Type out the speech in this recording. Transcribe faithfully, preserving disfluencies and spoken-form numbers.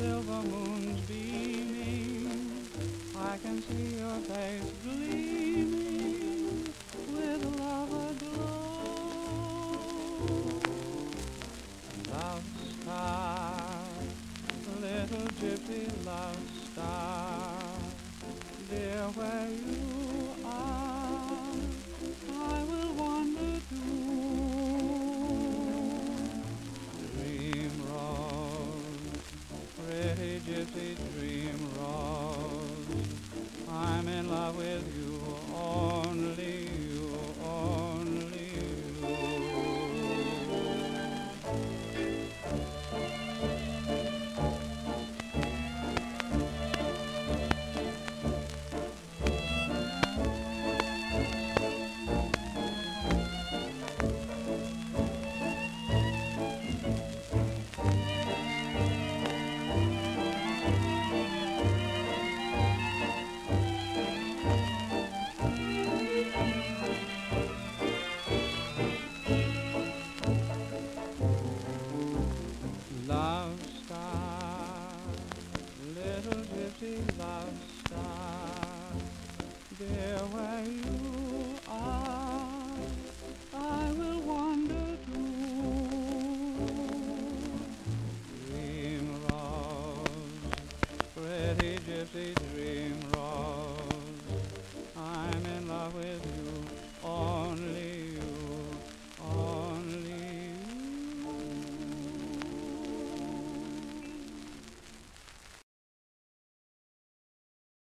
silver moon's beaming, I can see your face gleaming with love aglow. Love star, little gypsy love star, dear, where you are, I will wander too. Dream rose, pretty gypsy dream rose, I'm in love with you, only you, only you. Love star, little gypsy love star, dear, where